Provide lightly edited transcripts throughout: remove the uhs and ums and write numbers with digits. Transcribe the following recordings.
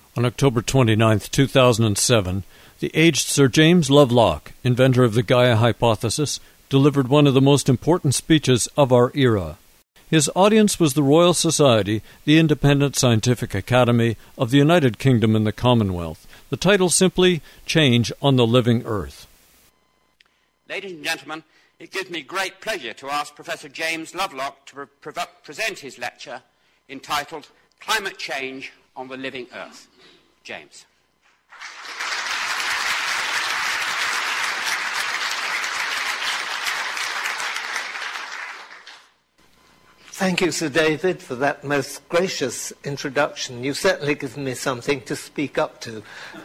On October 29, 2007, the aged Sir James Lovelock, inventor of the Gaia hypothesis, delivered one of the most important speeches of our era. His audience was the Royal Society, the independent scientific academy of the United Kingdom and the Commonwealth. The title simply, Change on the Living Earth. Ladies and gentlemen, it gives me great pleasure to ask Professor James Lovelock to present his lecture entitled Climate Change on the Living Earth. James. Thank you, Sir David, for that most gracious introduction. You've certainly given me something to speak up to.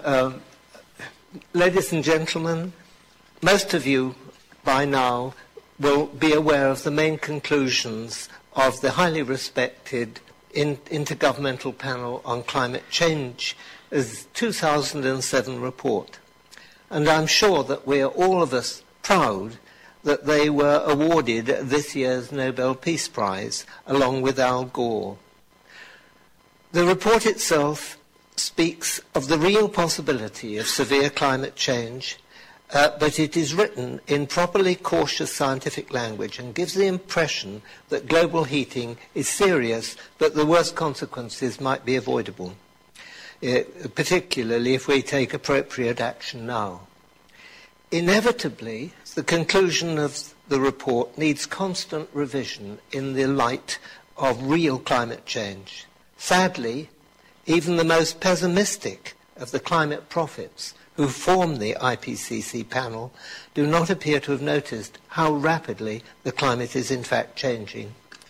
Ladies and gentlemen, most of you by now will be aware of the main conclusions of the highly respected Intergovernmental Panel on Climate Change's 2007 report. And I'm sure that we are all of us proud that they were awarded this year's Nobel Peace Prize, along with Al Gore. The report itself speaks of the real possibility of severe climate change, but it is written in properly cautious scientific language and gives the impression that global heating is serious, but the worst consequences might be avoidable, particularly if we take appropriate action now. Inevitably, the conclusion of the report needs constant revision in the light of real climate change. Sadly, even the most pessimistic of the climate prophets who form the IPCC panel do not appear to have noticed how rapidly the climate is in fact changing.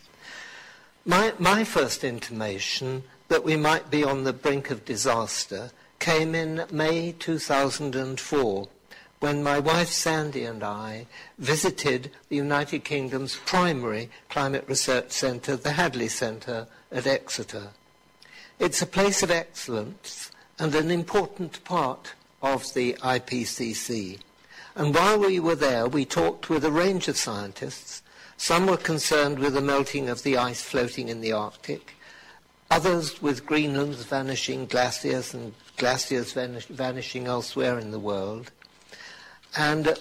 My first intimation that we might be on the brink of disaster came in May 2004, when my wife Sandy and I visited the United Kingdom's primary climate research centre, the Hadley Centre at Exeter. It's a place of excellence and an important part of the IPCC. And while we were there, we talked with a range of scientists. Some were concerned with the melting of the ice floating in the Arctic, others with Greenland's vanishing glaciers and glaciers vanishing elsewhere in the world. And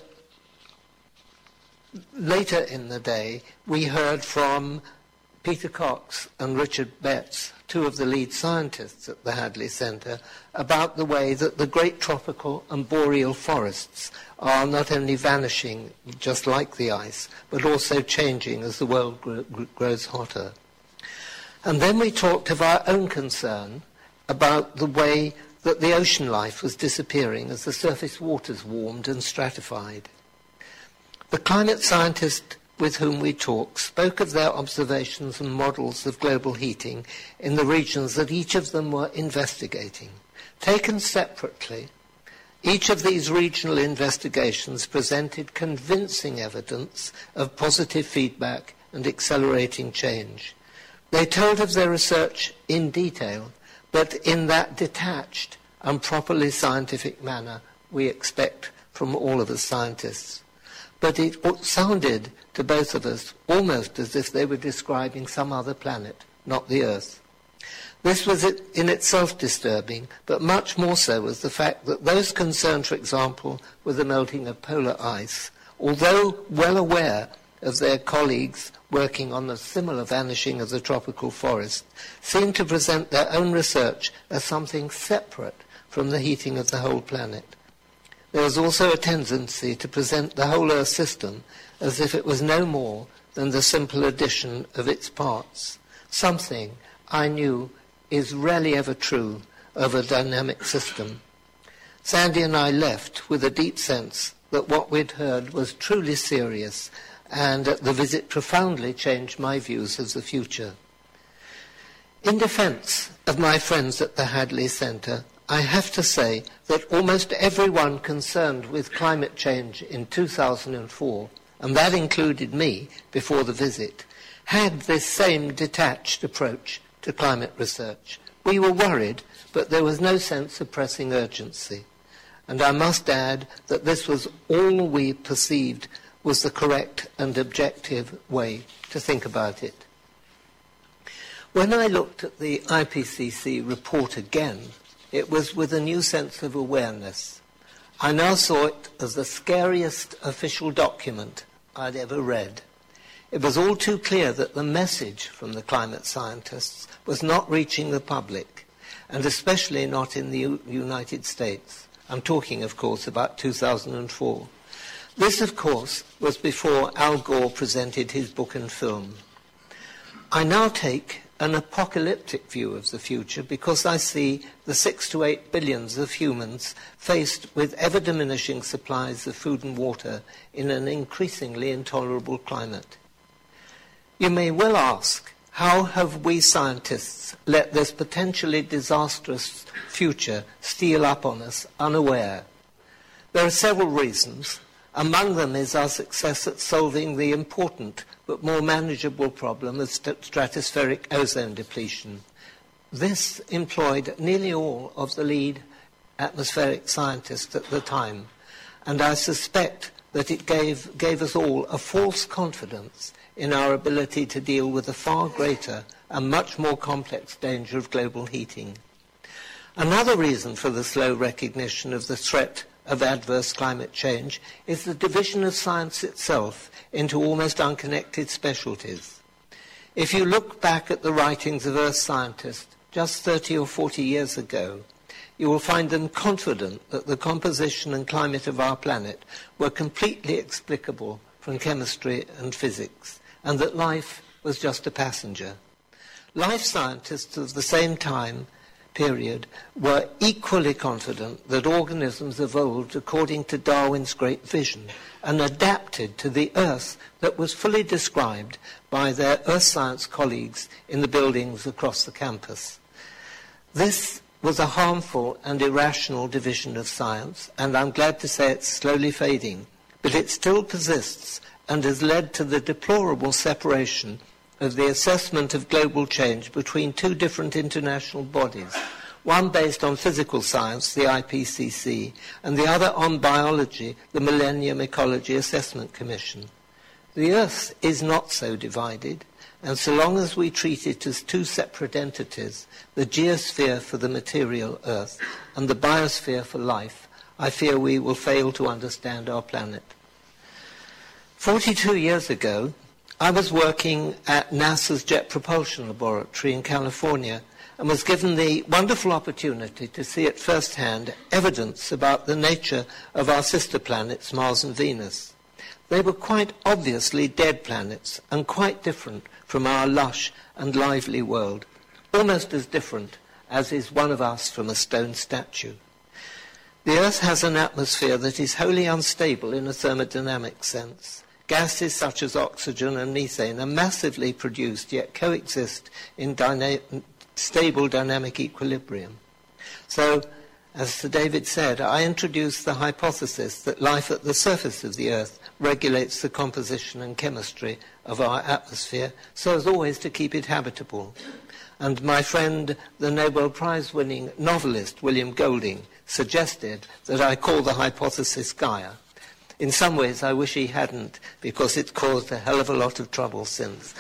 later in the day, we heard from Peter Cox and Richard Betts, two of the lead scientists at the Hadley Centre, about the way that the great tropical and boreal forests are not only vanishing, just like the ice, but also changing as the world grows hotter. And then we talked of our own concern about the way that the ocean life was disappearing as the surface waters warmed and stratified. The climate scientists with whom we talked spoke of their observations and models of global heating in the regions that each of them were investigating. Taken separately, each of these regional investigations presented convincing evidence of positive feedback and accelerating change. They told of their research in detail, but in that detached and properly scientific manner we expect from all of us scientists. But it sounded to both of us almost as if they were describing some other planet, not the Earth. This was in itself disturbing, but much more so was the fact that those concerned, for example, with the melting of polar ice, although well aware of their colleagues working on the similar vanishing of the tropical forest, seemed to present their own research as something separate from the heating of the whole planet. There was also a tendency to present the whole Earth system as if it was no more than the simple addition of its parts, something I knew is rarely ever true of a dynamic system. Sandy and I left with a deep sense that what we'd heard was truly serious, and the visit profoundly changed my views of the future. In defence of my friends at the Hadley Centre, I have to say that almost everyone concerned with climate change in 2004, and that included me before the visit, had this same detached approach to climate research. We were worried, but there was no sense of pressing urgency. And I must add that this was all we perceived was the correct and objective way to think about it. When I looked at the IPCC report again it was with a new sense of awareness. I now saw it as the scariest official document I'd ever read. It was all too clear that the message from the climate scientists was not reaching the public, and especially not in the United States. I'm talking, of course, about 2004. This, of course, was before Al Gore presented his book and film. I now take an apocalyptic view of the future because I see the 6 to 8 billions of humans faced with ever-diminishing supplies of food and water in an increasingly intolerable climate. You may well ask, how have we scientists let this potentially disastrous future steal up on us unaware? There are several reasons. Among them is our success at solving the important but more manageable problem of stratospheric ozone depletion. This employed nearly all of the lead atmospheric scientists at the time, and I suspect that it gave us all a false confidence in our ability to deal with the far greater and much more complex danger of global heating. Another reason for the slow recognition of the threat of adverse climate change is the division of science itself into almost unconnected specialties. If you look back at the writings of Earth scientists just 30 or 40 years ago, you will find them confident that the composition and climate of our planet were completely explicable from chemistry and physics, and that life was just a passenger. Life scientists of the same time period were equally confident that organisms evolved according to Darwin's great vision and adapted to the Earth that was fully described by their Earth science colleagues in the buildings across the campus. This was a harmful and irrational division of science, and I'm glad to say it's slowly fading, but it still persists and has led to the deplorable separation of the assessment of global change between two different international bodies, one based on physical science, the IPCC, and the other on biology, the Millennium Ecology Assessment Commission. The Earth is not so divided, and so long as we treat it as two separate entities, the geosphere for the material Earth and the biosphere for life, I fear we will fail to understand our planet. 42 years ago, I was working at NASA's Jet Propulsion Laboratory in California and was given the wonderful opportunity to see at first hand evidence about the nature of our sister planets, Mars and Venus. They were quite obviously dead planets and quite different from our lush and lively world, almost as different as is one of us from a stone statue. The Earth has an atmosphere that is wholly unstable in a thermodynamic sense. Gases such as oxygen and methane are massively produced, yet coexist in stable dynamic equilibrium. So, as Sir David said, I introduced the hypothesis that life at the surface of the Earth regulates the composition and chemistry of our atmosphere so as always to keep it habitable. And my friend, the Nobel Prize-winning novelist William Golding, suggested that I call the hypothesis Gaia. In some ways, I wish he hadn't, because it's caused a hell of a lot of trouble since.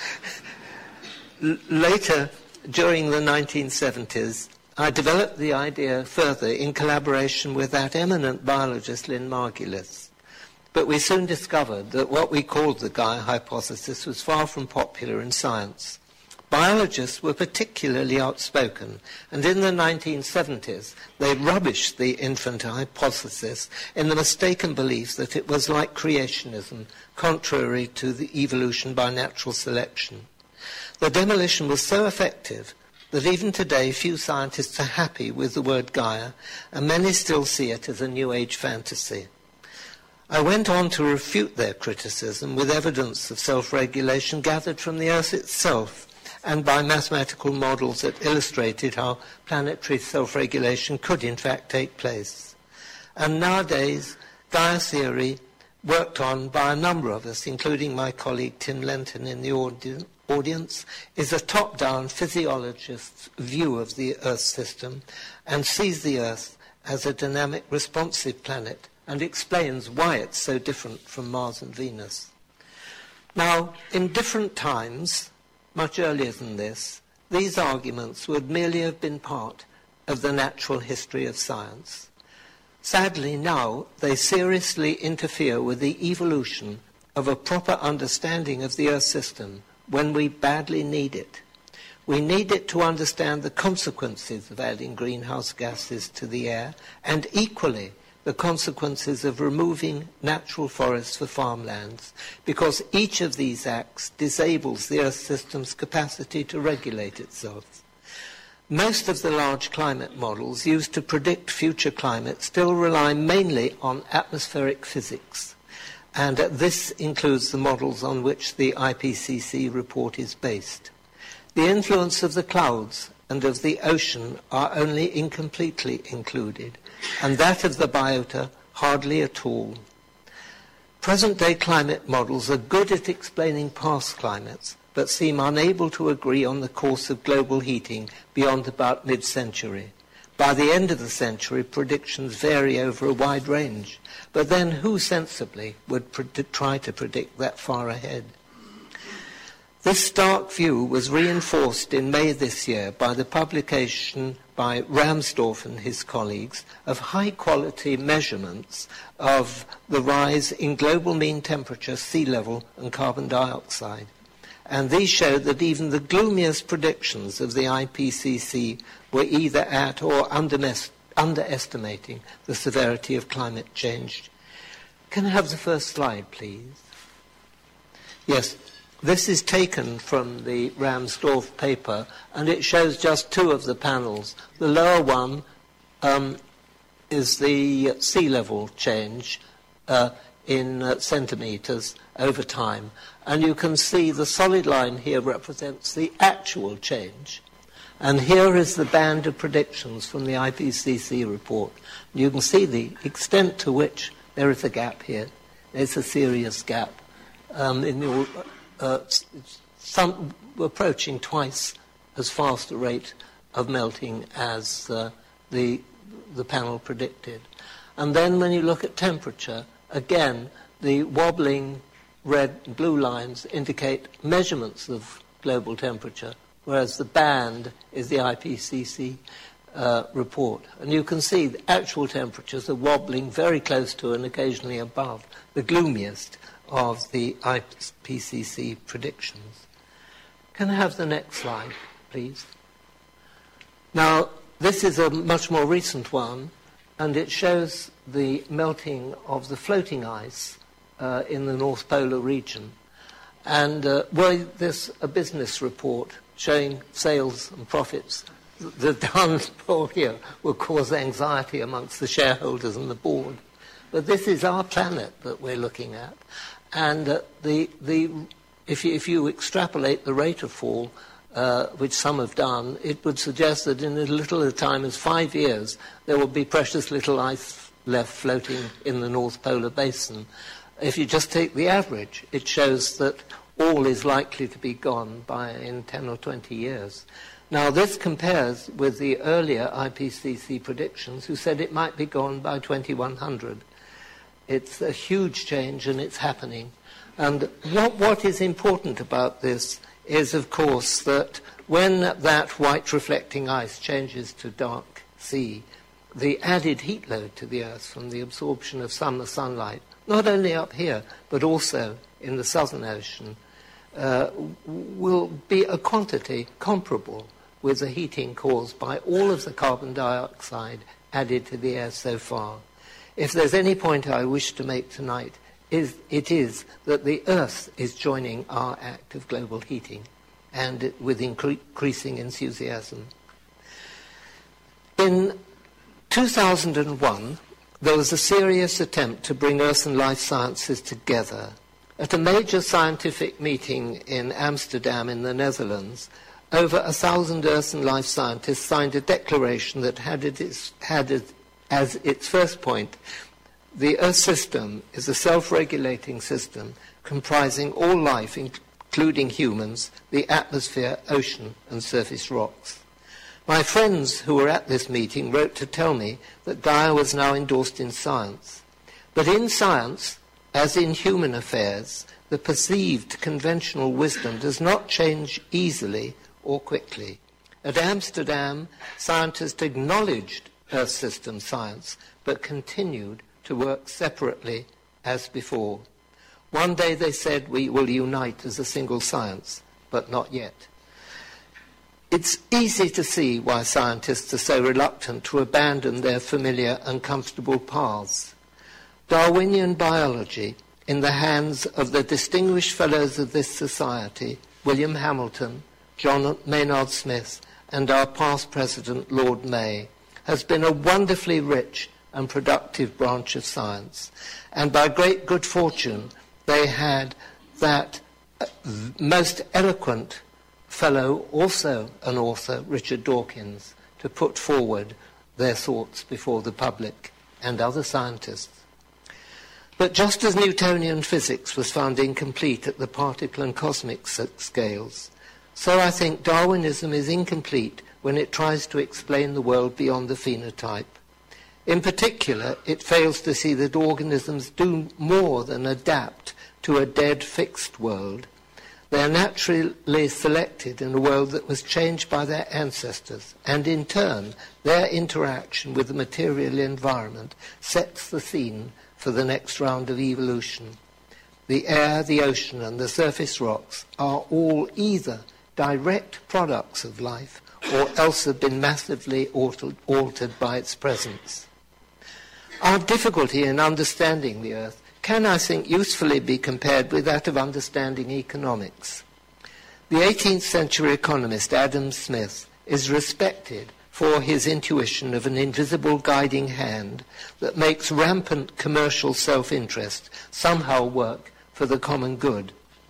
Later, during the 1970s, I developed the idea further in collaboration with that eminent biologist, Lynn Margulis. But we soon discovered that what we called the Gaia hypothesis was far from popular in science. Biologists were particularly outspoken, and in the 1970s they rubbished the infant hypothesis in the mistaken belief that it was like creationism, contrary to the evolution by natural selection. The demolition was so effective that even today few scientists are happy with the word Gaia, and many still see it as a New Age fantasy. I went on to refute their criticism with evidence of self-regulation gathered from the Earth itself, and by mathematical models that illustrated how planetary self-regulation could in fact take place. And nowadays, Gaia theory, worked on by a number of us, including my colleague Tim Lenton in the audience, is a top-down physiologist's view of the Earth system and sees the Earth as a dynamic, responsive planet and explains why it's so different from Mars and Venus. Now, in different times, much earlier than this, these arguments would merely have been part of the natural history of science. Sadly, now they seriously interfere with the evolution of a proper understanding of the Earth system when we badly need it. We need it to understand the consequences of adding greenhouse gases to the air, and equally the consequences of removing natural forests for farmlands, because each of these acts disables the Earth system's capacity to regulate itself. Most of the large climate models used to predict future climate still rely mainly on atmospheric physics, and this includes the models on which the IPCC report is based. The influence of the clouds and of the ocean are only incompletely included, and that of the biota hardly at all. Present-day climate models are good at explaining past climates, but seem unable to agree on the course of global heating beyond about mid-century. By the end of the century, predictions vary over a wide range, but then who sensibly would try to predict that far ahead? This stark view was reinforced in May this year by the publication by Ramsdorff and his colleagues of high-quality measurements of the rise in global mean temperature, sea level, and carbon dioxide. And these showed that even the gloomiest predictions of the IPCC were either at or underestimating the severity of climate change. Can I have the first slide, please? Yes. This is taken from the Ramsdorff paper, and it shows just two of the panels. The lower one is the sea level change in centimetres over time. And you can see the solid line here represents the actual change. And here is the band of predictions from the IPCC report. You can see the extent to which there is a gap here. There's a serious gap in the some approaching twice as fast a rate of melting as the panel predicted. And then when you look at temperature, again, the wobbling red and blue lines indicate measurements of global temperature, whereas the band is the IPCC report. And you can see the actual temperatures are wobbling very close to and occasionally above the gloomiest of the IPCC predictions. Can I have the next slide, please? Now, this is a much more recent one, and it shows the melting of the floating ice in the North Polar region. And there's a business report showing sales and profits. The downfall here will cause anxiety amongst the shareholders and the board. But this is our planet that we're looking at. And if you extrapolate the rate of fall, which some have done, it would suggest that in as little a time as 5 years, there will be precious little ice left floating in the North Polar Basin. If you just take the average, it shows that all is likely to be gone in 10 or 20 years. Now, this compares with the earlier IPCC predictions, who said it might be gone by 2100. It's a huge change, and it's happening. And what is important about this is, of course, that when that white reflecting ice changes to dark sea, the added heat load to the Earth from the absorption of summer sunlight, not only up here, but also in the Southern Ocean, will be a quantity comparable with the heating caused by all of the carbon dioxide added to the air so far. If there's any point I wish to make tonight, it is that the Earth is joining our act of global heating, and with increasing enthusiasm. In 2001, there was a serious attempt to bring Earth and life sciences together. At a major scientific meeting in Amsterdam in the Netherlands, over 1,000 Earth and life scientists signed a declaration that had as its first point, the Earth system is a self-regulating system comprising all life, including humans, the atmosphere, ocean, and surface rocks. My friends who were at this meeting wrote to tell me that Gaia was now endorsed in science. But in science, as in human affairs, the perceived conventional wisdom does not change easily or quickly. At Amsterdam, scientists acknowledged Earth system science, but continued to work separately as before. One day they said we will unite as a single science, but not yet. It's easy to see why scientists are so reluctant to abandon their familiar and comfortable paths. Darwinian biology, in the hands of the distinguished fellows of this society, William Hamilton, John Maynard Smith, and our past president, Lord May, has been a wonderfully rich and productive branch of science. And by great good fortune, they had that most eloquent fellow, also an author, Richard Dawkins, to put forward their thoughts before the public and other scientists. But just as Newtonian physics was found incomplete at the particle and cosmic scales, so I think Darwinism is incomplete when it tries to explain the world beyond the phenotype. In particular, it fails to see that organisms do more than adapt to a dead, fixed world. They are naturally selected in a world that was changed by their ancestors, and in turn, their interaction with the material environment sets the scene for the next round of evolution. The air, the ocean, and the surface rocks are all either direct products of life or else have been massively altered by its presence. Our difficulty in understanding the Earth can, I think, usefully be compared with that of understanding economics. The 18th century economist Adam Smith is respected for his intuition of an invisible guiding hand that makes rampant commercial self-interest somehow work for the common good.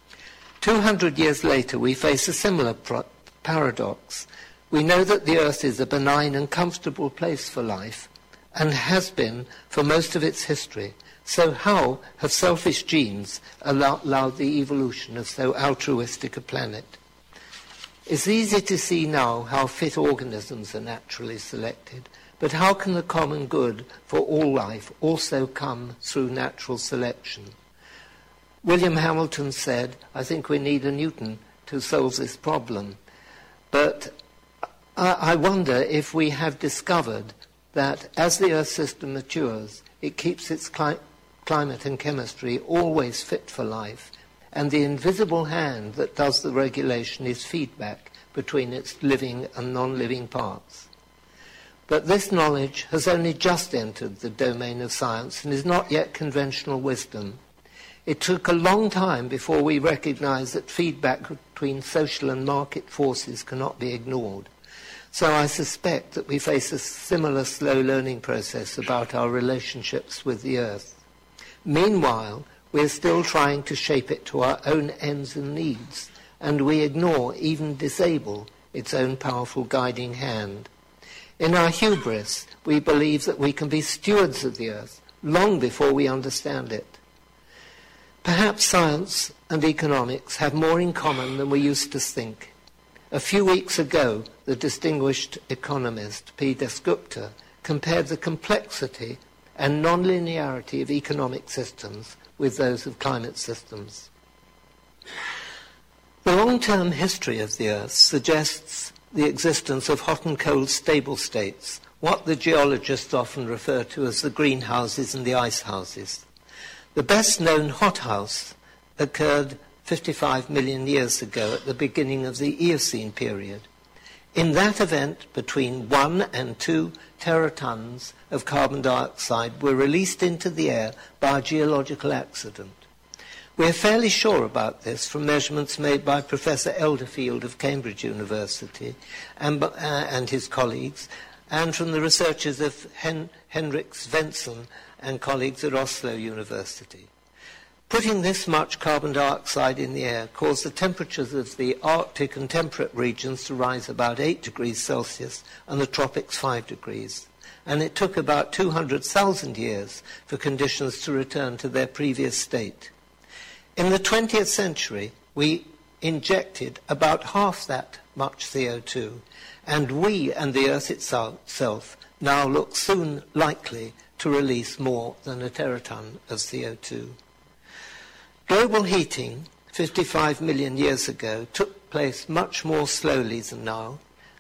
200 years later, we face a similar paradox. We know that the Earth is a benign and comfortable place for life, and has been for most of its history. So how have selfish genes allowed the evolution of so altruistic a planet? It's easy to see now how fit organisms are naturally selected, but how can the common good for all life also come through natural selection? William Hamilton said, I think we need a Newton to solve this problem. But I wonder if we have discovered that as the Earth system matures, it keeps its climate and chemistry always fit for life, and the invisible hand that does the regulation is feedback between its living and non-living parts. But this knowledge has only just entered the domain of science and is not yet conventional wisdom. It took a long time before we recognized that feedback between social and market forces cannot be ignored. So I suspect that we face a similar slow learning process about our relationships with the Earth. Meanwhile, we are still trying to shape it to our own ends and needs, and we ignore, even disable, its own powerful guiding hand. In our hubris, we believe that we can be stewards of the Earth long before we understand it. Perhaps science and economics have more in common than we used to think. A few weeks ago, the distinguished economist P. Dasgupta compared the complexity and non-linearity of economic systems with those of climate systems. The long-term history of the Earth suggests the existence of hot and cold stable states, what the geologists often refer to as the greenhouses and the ice houses. The best-known hothouse occurred 55 million years ago at the beginning of the Eocene period. In that event, between 1 and 2 teratons of carbon dioxide were released into the air by a geological accident. We are fairly sure about this from measurements made by Professor Elderfield of Cambridge University and his colleagues, and from the researchers of Henrik Svensson and colleagues at Oslo University. Putting this much carbon dioxide in the air caused the temperatures of the Arctic and temperate regions to rise about 8 degrees Celsius and the tropics 5 degrees. And it took about 200,000 years for conditions to return to their previous state. In the 20th century, we injected about half that much CO2, and we and the Earth itself now look soon likely to release more than a teraton of CO2. Global heating 55 million years ago took place much more slowly than now,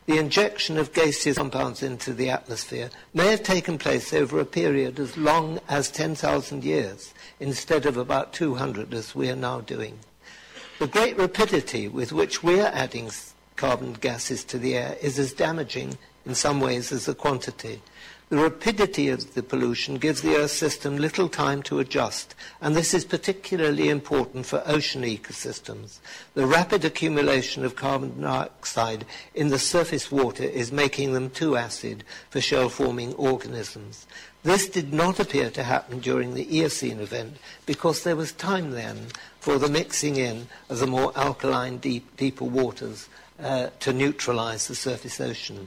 the injection of gaseous compounds into the atmosphere may have taken place over a period as long as 10,000 years, instead of about 200 as we are now doing. The great rapidity with which we are adding carbon gases to the air is as damaging in some ways as the quantity. The rapidity of the pollution gives the Earth system little time to adjust, and this is particularly important for ocean ecosystems. The rapid accumulation of carbon dioxide in the surface water is making them too acid for shell-forming organisms. This did not appear to happen during the Eocene event because there was time then for the mixing in of the more alkaline, deeper waters to neutralize the surface ocean.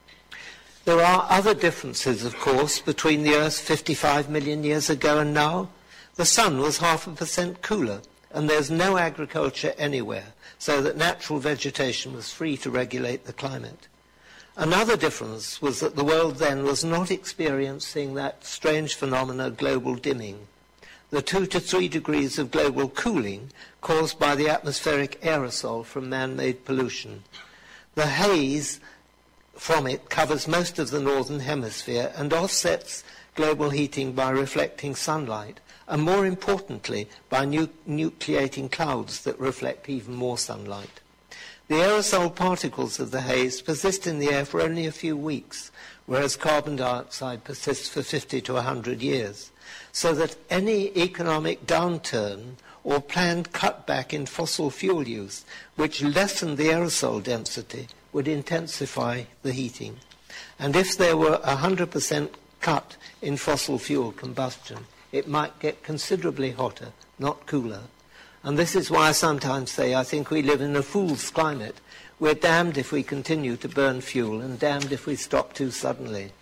There are other differences, of course, between the Earth 55 million years ago and now. The sun was 0.5% cooler, and there's no agriculture anywhere, so that natural vegetation was free to regulate the climate. Another difference was that the world then was not experiencing that strange phenomena, global dimming, the 2 to 3 degrees of global cooling caused by the atmospheric aerosol from man-made pollution. The haze from it covers most of the northern hemisphere and offsets global heating by reflecting sunlight, and more importantly, by nucleating clouds that reflect even more sunlight. The aerosol particles of the haze persist in the air for only a few weeks, whereas carbon dioxide persists for 50 to 100 years, so that any economic downturn or planned cutback in fossil fuel use, which lessened the aerosol density, would intensify the heating. And if there were a 100% cut in fossil fuel combustion, it might get considerably hotter, not cooler. And this is why I sometimes say I think we live in a fool's climate. We're damned if we continue to burn fuel and damned if we stop too suddenly.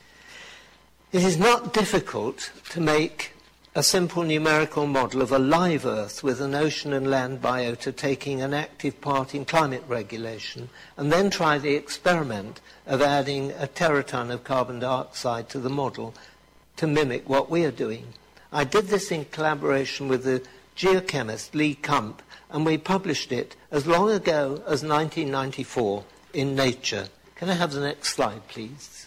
It is not difficult to make a simple numerical model of a live Earth with an ocean and land biota taking an active part in climate regulation, and then try the experiment of adding a teraton of carbon dioxide to the model to mimic what we are doing. I did this in collaboration with the geochemist Lee Kump, and we published it as long ago as 1994 in Nature. Can I have the next slide, please?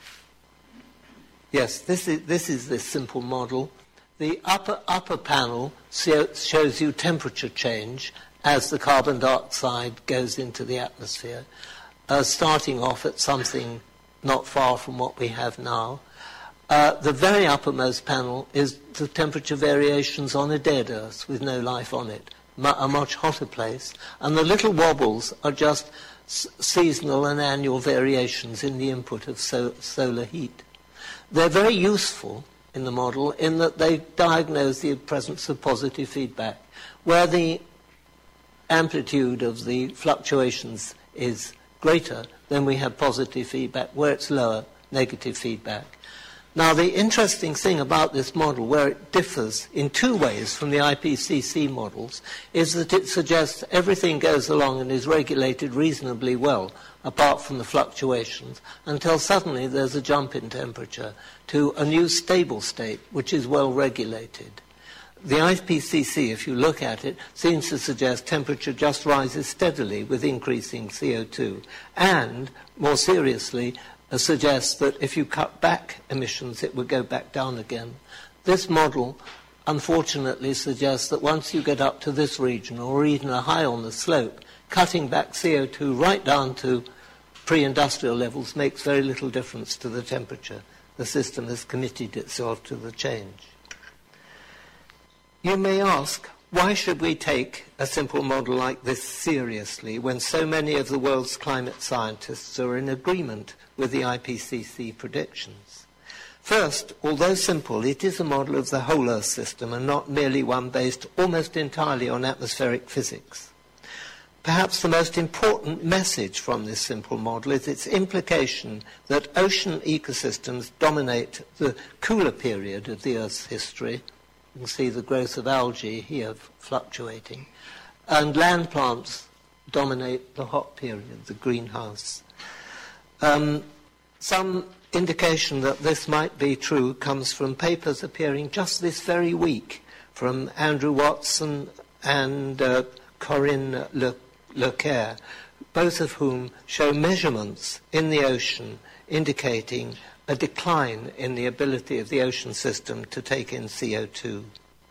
Yes, this is this simple model. The upper panel shows you temperature change as the carbon dioxide goes into the atmosphere, starting off at something not far from what we have now. The very uppermost panel is the temperature variations on a dead Earth with no life on it, a much hotter place, and the little wobbles are just seasonal and annual variations in the input of solar heat. They're very useful in the model in that they diagnose the presence of positive feedback. Where the amplitude of the fluctuations is greater, then we have positive feedback. Where it's lower, negative feedback. Now, the interesting thing about this model, where it differs in two ways from the IPCC models, is that it suggests everything goes along and is regulated reasonably well, apart from the fluctuations, until suddenly there's a jump in temperature to a new stable state, which is well regulated. The IPCC, if you look at it, seems to suggest temperature just rises steadily with increasing CO2, and, more seriously, suggests that if you cut back emissions, it would go back down again. This model, unfortunately, suggests that once you get up to this region, or even a high on the slope, cutting back CO2 right down to pre-industrial levels makes very little difference to the temperature. The system has committed itself to the change. You may ask, why should we take a simple model like this seriously when so many of the world's climate scientists are in agreement with the IPCC predictions? First, although simple, it is a model of the whole Earth system and not merely one based almost entirely on atmospheric physics. Perhaps the most important message from this simple model is its implication that ocean ecosystems dominate the cooler period of the Earth's history. You can see the growth of algae here fluctuating. And land plants dominate the hot period, the greenhouse. Some indication that this might be true comes from papers appearing just this very week from Andrew Watson and Corinne Leclerc, both of whom show measurements in the ocean indicating a decline in the ability of the ocean system to take in CO2,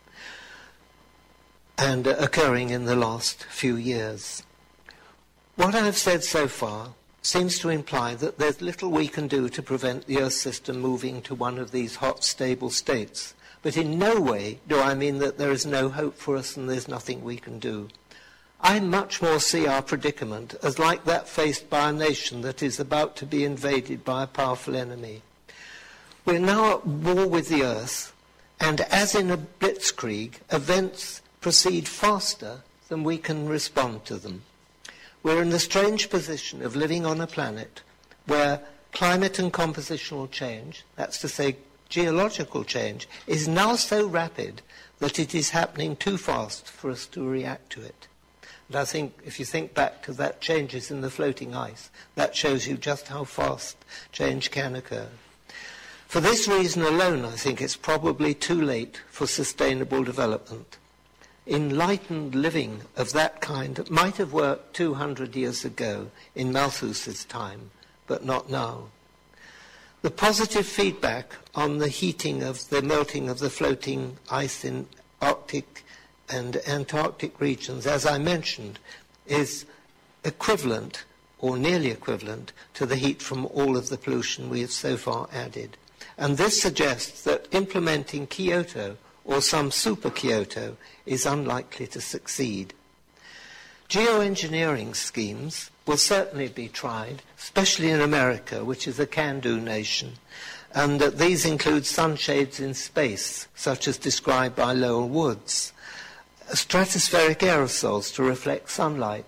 and occurring in the last few years. What I've said so far seems to imply that there's little we can do to prevent the Earth system moving to one of these hot, stable states. But in no way do I mean that there is no hope for us and there's nothing we can do. I much more see our predicament as like that faced by a nation that is about to be invaded by a powerful enemy. We're now at war with the Earth, and as in a blitzkrieg, events proceed faster than we can respond to them. We're in the strange position of living on a planet where climate and compositional change, that's to say geological change, is now so rapid that it is happening too fast for us to react to it. And I think if you think back to that changes in the floating ice, that shows you just how fast change can occur. For this reason alone, I think it's probably too late for sustainable development. Enlightened living of that kind might have worked 200 years ago in Malthus's time, but not now. The positive feedback on the heating of the melting of the floating ice in Arctic and Antarctic regions, as I mentioned, is equivalent or nearly equivalent to the heat from all of the pollution we have so far added. And this suggests that implementing Kyoto or some super Kyoto is unlikely to succeed. Geoengineering schemes will certainly be tried, especially in America, which is a can-do nation, and these include sunshades in space, such as described by Lowell Woods, stratospheric aerosols to reflect sunlight.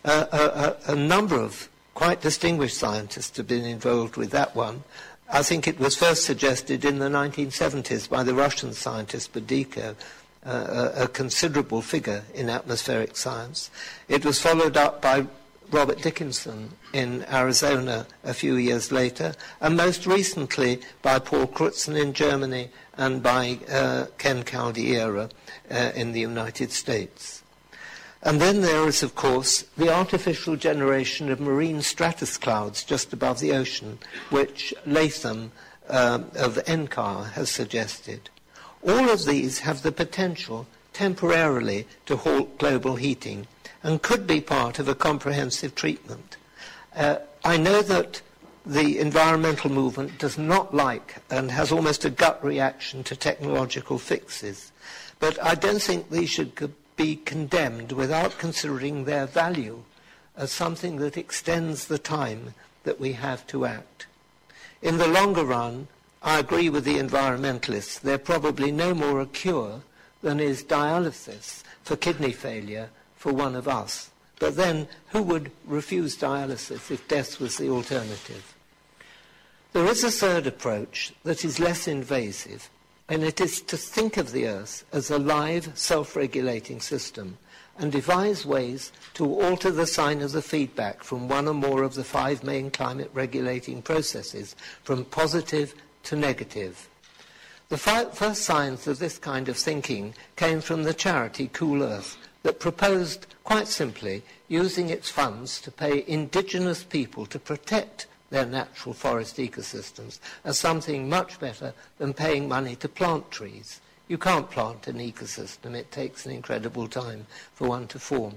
A number of quite distinguished scientists have been involved with that one. I think it was first suggested in the 1970s by the Russian scientist Badiko, a considerable figure in atmospheric science. It was followed up by Robert Dickinson in Arizona a few years later, and most recently by Paul Crutzen in Germany and by Ken Caldeira in the United States. And then there is, of course, the artificial generation of marine stratus clouds just above the ocean, which Latham of NCAR has suggested. All of these have the potential temporarily to halt global heating and could be part of a comprehensive treatment. I know that the environmental movement does not like and has almost a gut reaction to technological fixes, but I don't think these should be condemned without considering their value as something that extends the time that we have to act. In the longer run, I agree with the environmentalists. They're probably no more a cure than is dialysis for kidney failure for one of us. But then, who would refuse dialysis if death was the alternative? There is a third approach that is less invasive, and it is to think of the Earth as a live, self-regulating system and devise ways to alter the sign of the feedback from one or more of the 5 main climate-regulating processes, from positive to negative. The first signs of this kind of thinking came from the charity Cool Earth, that proposed, quite simply, using its funds to pay indigenous people to protect their natural forest ecosystems as something much better than paying money to plant trees. You can't plant an ecosystem. It takes an incredible time for one to form.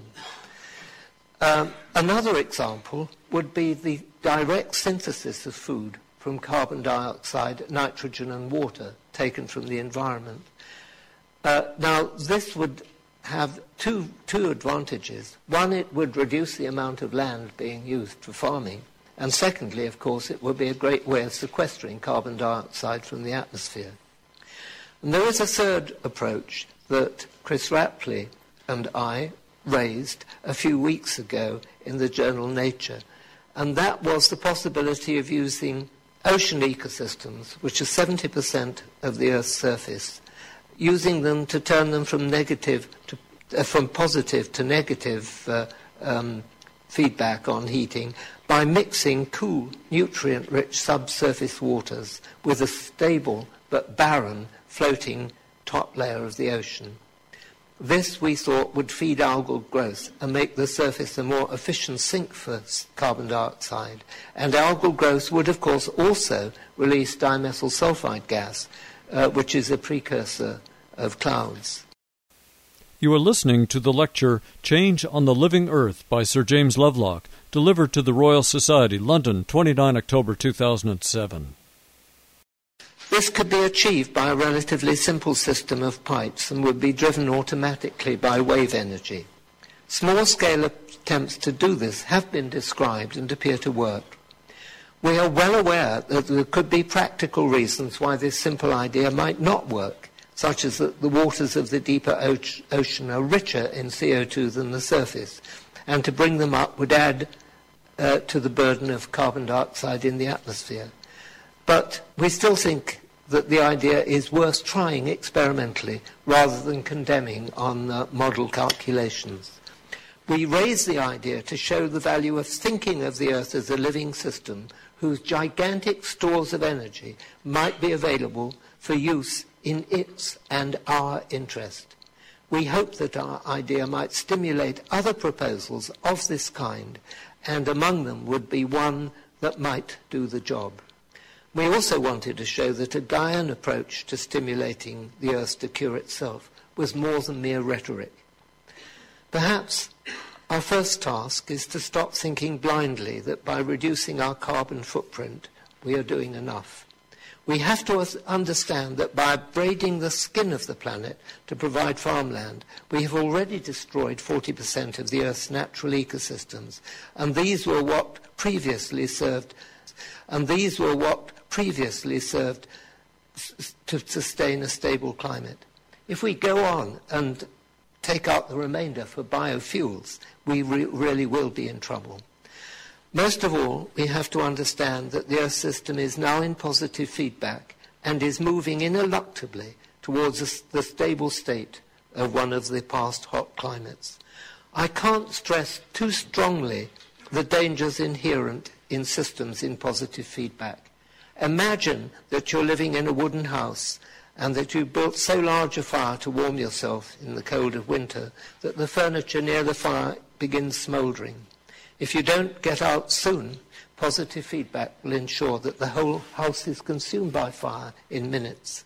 Another example would be the direct synthesis of food from carbon dioxide, nitrogen and water taken from the environment. Now, this would have two advantages. One, it would reduce the amount of land being used for farming. And secondly, of course, it would be a great way of sequestering carbon dioxide from the atmosphere. And there is a third approach that Chris Rapley and I raised a few weeks ago in the journal Nature, and that was the possibility of using ocean ecosystems, which are 70% of the Earth's surface, using them to turn them from positive to negative feedback on heating by mixing cool, nutrient-rich subsurface waters with a stable but barren floating top layer of the ocean. This, we thought, would feed algal growth and make the surface a more efficient sink for carbon dioxide. And algal growth would, of course, also release dimethyl sulfide gas, which is a precursor of clouds. You are listening to the lecture Change on the Living Earth by Sir James Lovelock, delivered to the Royal Society, London, 29 October 2007. This could be achieved by a relatively simple system of pipes and would be driven automatically by wave energy. Small-scale attempts to do this have been described and appear to work. We are well aware that there could be practical reasons why this simple idea might not work, such as that the waters of the deeper ocean are richer in CO2 than the surface, and to bring them up would add to the burden of carbon dioxide in the atmosphere. But we still think that the idea is worth trying experimentally rather than condemning on model calculations. We raise the idea to show the value of thinking of the Earth as a living system whose gigantic stores of energy might be available for use in its and our interest. We hope that our idea might stimulate other proposals of this kind, and among them would be one that might do the job. We also wanted to show that a Gaian approach to stimulating the Earth to cure itself was more than mere rhetoric. Perhaps our first task is to stop thinking blindly that by reducing our carbon footprint we are doing enough. We have to understand that by abrading the skin of the planet to provide farmland, we have already destroyed 40% of the Earth's natural ecosystems, and these were what previously served to sustain a stable climate. If we go on and take out the remainder for biofuels, we really will be in trouble. Most of all, we have to understand that the Earth system is now in positive feedback and is moving ineluctably towards the stable state of one of the past hot climates. I can't stress too strongly the dangers inherent in systems in positive feedback. Imagine that you're living in a wooden house and that you built so large a fire to warm yourself in the cold of winter that the furniture near the fire begins smouldering. If you don't get out soon, positive feedback will ensure that the whole house is consumed by fire in minutes.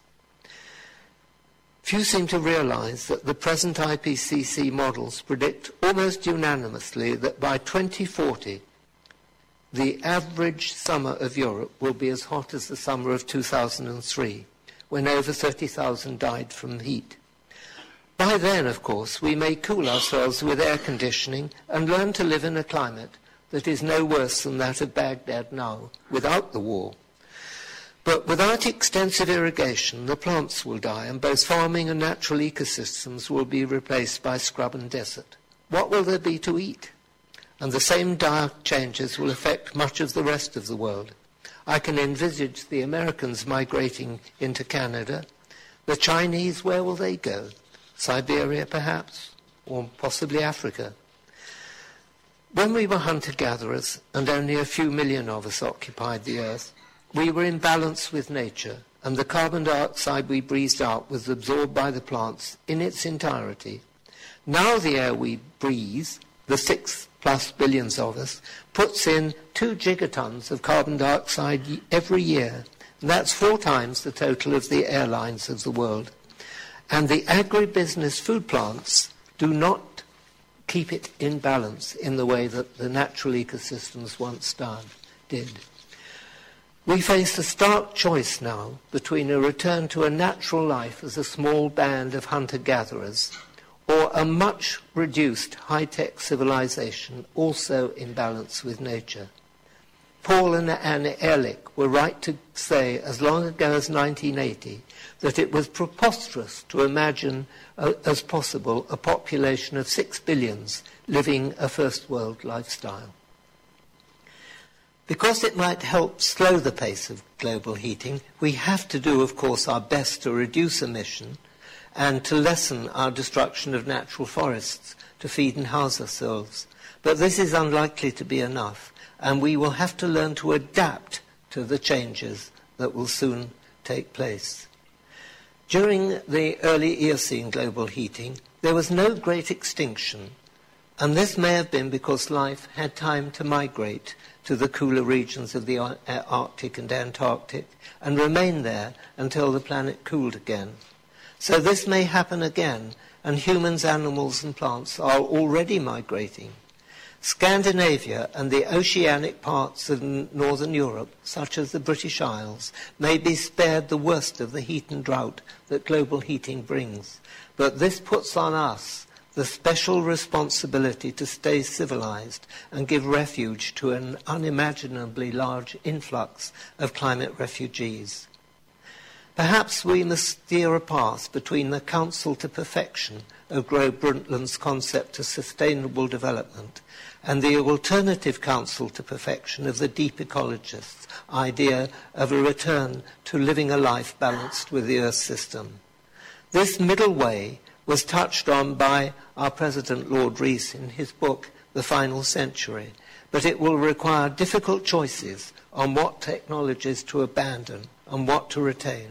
Few seem to realize that the present IPCC models predict almost unanimously that by 2040, the average summer of Europe will be as hot as the summer of 2003, when over 30,000 died from heat. By then, of course, we may cool ourselves with air conditioning and learn to live in a climate that is no worse than that of Baghdad now, without the war. But without extensive irrigation, the plants will die, and both farming and natural ecosystems will be replaced by scrub and desert. What will there be to eat? And the same dire changes will affect much of the rest of the world. I can envisage the Americans migrating into Canada. The Chinese, where will they go? Siberia, perhaps, or possibly Africa. When we were hunter-gatherers, and only a few million of us occupied the Earth, we were in balance with nature, and the carbon dioxide we breathed out was absorbed by the plants in its entirety. Now the air we breathe, the 6+ billions of us, puts in 2 gigatons of carbon dioxide every year. And that's 4 times the total of the airlines of the world. And the agribusiness food plants do not keep it in balance in the way that the natural ecosystems once did. We face a stark choice now between a return to a natural life as a small band of hunter-gatherers or a much reduced high-tech civilization also in balance with nature. Paul and Anne Ehrlich were right to say as long ago as 1980 that it was preposterous to imagine as possible a population of 6 billions living a first world lifestyle. Because it might help slow the pace of global heating, we have to do, of course, our best to reduce emission and to lessen our destruction of natural forests to feed and house ourselves. But this is unlikely to be enough, and we will have to learn to adapt to the changes that will soon take place. During the early Eocene global heating, there was no great extinction, and this may have been because life had time to migrate to the cooler regions of the Arctic and Antarctic and remain there until the planet cooled again. So this may happen again, and humans, animals and plants are already migrating. Scandinavia and the oceanic parts of northern Europe, such as the British Isles, may be spared the worst of the heat and drought that global heating brings. But this puts on us the special responsibility to stay civilized and give refuge to an unimaginably large influx of climate refugees. Perhaps we must steer a path between the counsel to perfection of Gro Brundtland's concept of sustainable development and the alternative counsel to perfection of the deep ecologist's idea of a return to living a life balanced with the Earth system. This middle way was touched on by our President Lord Rees in his book, The Final Century, but it will require difficult choices on what technologies to abandon and what to retain.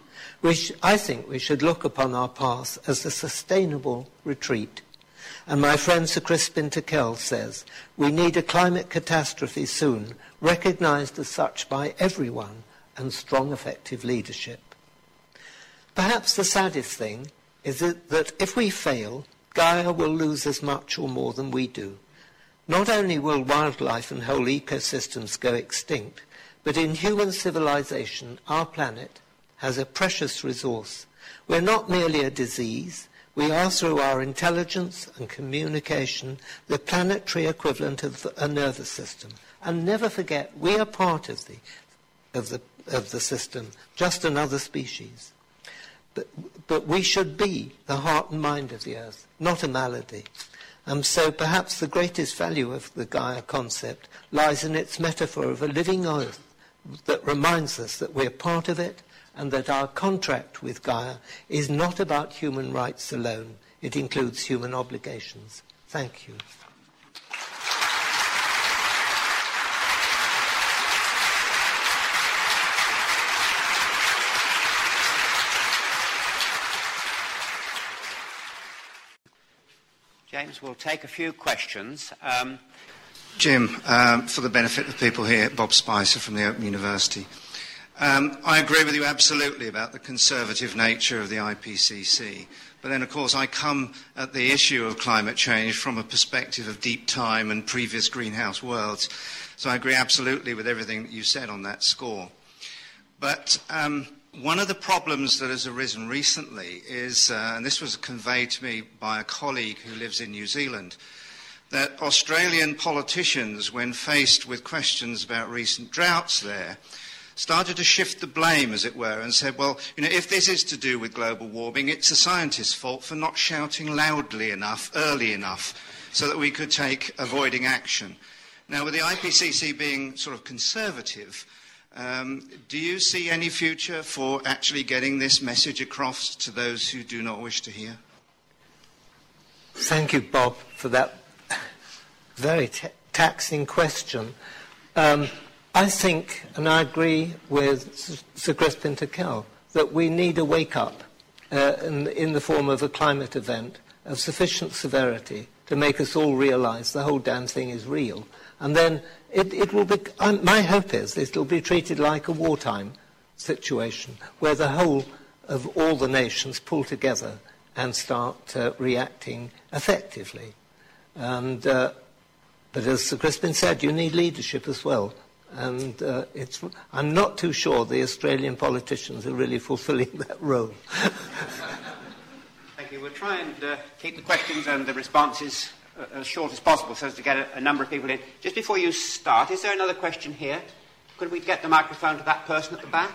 I think we should look upon our path as a sustainable retreat. And my friend Sir Crispin Tickell says, we need a climate catastrophe soon, recognised as such by everyone, and strong effective leadership. Perhaps the saddest thing is that if we fail, Gaia will lose as much or more than we do. Not only will wildlife and whole ecosystems go extinct, but in human civilization, our planet has a precious resource. We're not merely a disease. We are, through our intelligence and communication, the planetary equivalent of a nervous system. And never forget, we are part of the system, just another species. But we should be the heart and mind of the Earth, not a malady. And so perhaps the greatest value of the Gaia concept lies in its metaphor of a living Earth that reminds us that we're part of it and that our contract with Gaia is not about human rights alone. It includes human obligations. Thank you. James, we'll take a few questions. Jim, for the benefit of people here, Bob Spicer from the Open University. I agree with you absolutely about the conservative nature of the IPCC. But then, of course, I come at the issue of climate change from a perspective of deep time and previous greenhouse worlds. So I agree absolutely with everything that you said on that score. But one of the problems that has arisen recently is, and this was conveyed to me by a colleague who lives in New Zealand, that Australian politicians, when faced with questions about recent droughts there, started to shift the blame, as it were, and said, well, if this is to do with global warming, it's the scientists' fault for not shouting loudly enough, early enough, so that we could take avoiding action. Now, with the IPCC being sort of conservative, do you see any future for actually getting this message across to those who do not wish to hear? Thank you, Bob, for that very taxing question. I think, and I agree with Sir Crispin Tickell, that we need a wake-up in the form of a climate event of sufficient severity to make us all realise the whole damn thing is real. And then it will be, my hope is it will be treated like a wartime situation where the whole of all the nations pull together and start reacting effectively. And, but as Sir Crispin said, you need leadership as well. And I'm not too sure the Australian politicians are really fulfilling that role. Thank you. We'll try and keep the questions and the responses as short as possible so as to get a number of people in. Just before you start, is there another question here? Could we get the microphone to that person at the back?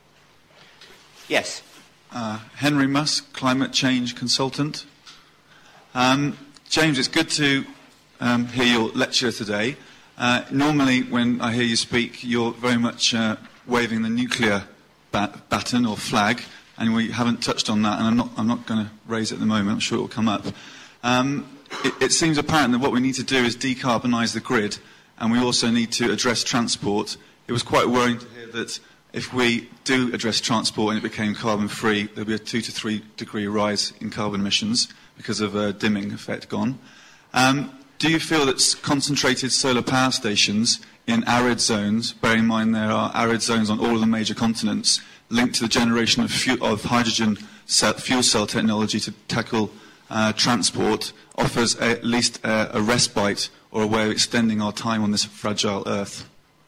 Yes. Henry Musk, climate change consultant. James, it's good to hear your lecture today. Normally, when I hear you speak, you're very much waving the nuclear baton or flag, and we haven't touched on that, and I'm not going to raise it at the moment. I'm sure it will come up. It seems apparent that what we need to do is decarbonise the grid, and we also need to address transport. It was quite worrying to hear that if we do address transport and it became carbon-free, there'll be a 2 to 3 degree rise in carbon emissions because of a dimming effect gone. Do you feel that concentrated solar power stations in arid zones, bearing in mind there are arid zones on all of the major continents, linked to the generation of hydrogen fuel cell technology to tackle transport, offers at least a respite or a way of extending our time on this fragile Earth?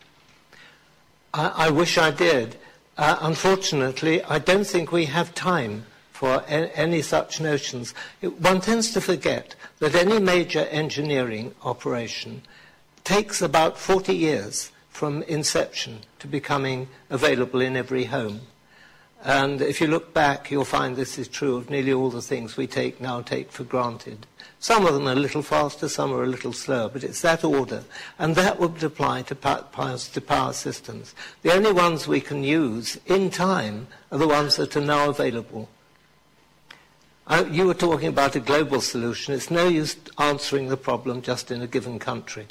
I wish I did. Unfortunately, I don't think we have time for any such notions. One tends to forget that any major engineering operation takes about 40 years from inception to becoming available in every home. And if you look back, you'll find this is true of nearly all the things we now take for granted. Some of them are a little faster, some are a little slower, but it's that order. And that would apply to power systems. The only ones we can use in time are the ones that are now available. You were talking about a global solution. It's no use answering the problem just in a given country.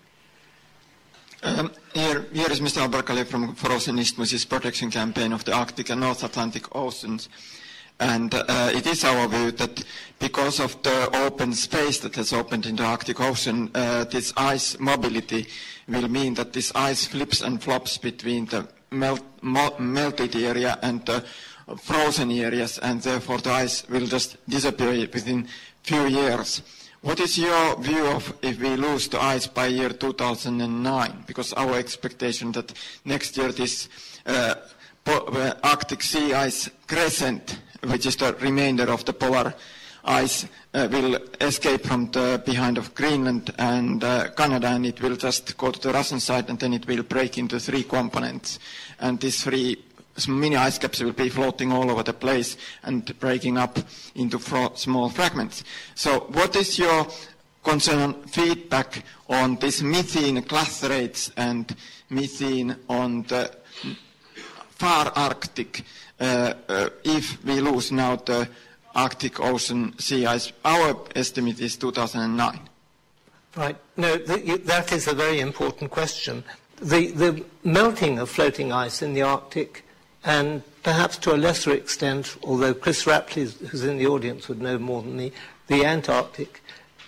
Here is Mr. Alberkale from Frozen Isthmus Protection Campaign of the Arctic and North Atlantic Oceans. And it is our view that because of the open space that has opened in the Arctic Ocean, this ice mobility will mean that this ice flips and flops between the melted area and the frozen areas, and therefore the ice will just disappear within few years. What is your view of if we lose the ice by year 2009? Because our expectation that next year this Arctic sea ice crescent, which is the remainder of the polar ice, will escape from the behind of Greenland and Canada, and it will just go to the Russian side, and then it will break into 3 components. And these 3 mini ice caps will be floating all over the place and breaking up into small fragments. So what is your concern, feedback on this methane clathrates and methane on the far Arctic if we lose now the Arctic Ocean sea ice? Our estimate is 2009. Right. No, that is a very important question. The melting of floating ice in the Arctic, and perhaps to a lesser extent, although Chris Rapley, who's in the audience, would know more than me, the Antarctic,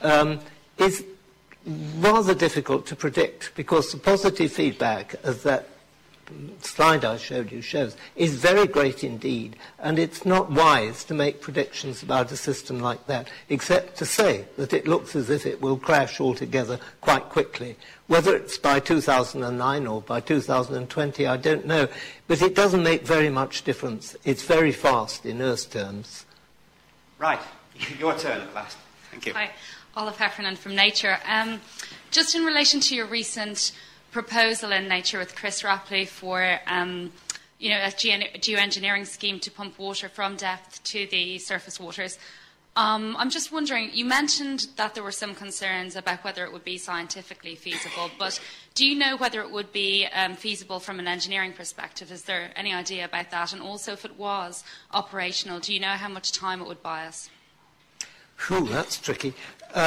is rather difficult to predict, because the positive feedback, as that slide I showed you shows, is very great indeed, and it's not wise to make predictions about a system like that, except to say that it looks as if it will crash altogether quite quickly. Whether it's by 2009 or by 2020, I don't know, but it doesn't make very much difference. It's very fast in Earth terms. Right, your turn at last. Thank you. Hi, Olive Heffernan from Nature. Just in relation to your recent proposal in Nature with Chris Rapley for a geoengineering scheme to pump water from depth to the surface waters. I'm just wondering, you mentioned that there were some concerns about whether it would be scientifically feasible, but do you know whether it would be feasible from an engineering perspective? Is there any idea about that? And also, if it was operational, do you know how much time it would buy us? Whew, that's tricky.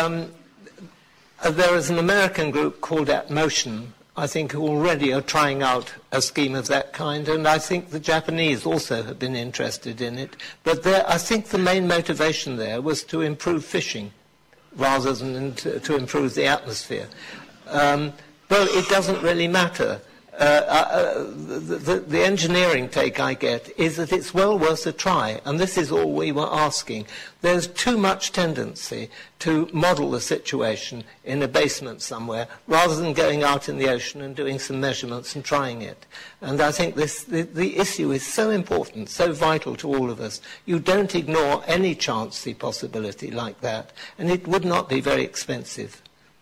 There is an American group called Atmotion, I think, who already are trying out a scheme of that kind, and I think the Japanese also have been interested in it. But I think the main motivation there was to improve fishing rather than to improve the atmosphere. Well, it doesn't really matter. The engineering take I get is that it's well worth a try, and this is all we were asking. There's too much tendency to model the situation in a basement somewhere rather than going out in the ocean and doing some measurements and trying it. And I think the issue is so important, so vital to all of us. You don't ignore any chancy possibility like that, and it would not be very expensive.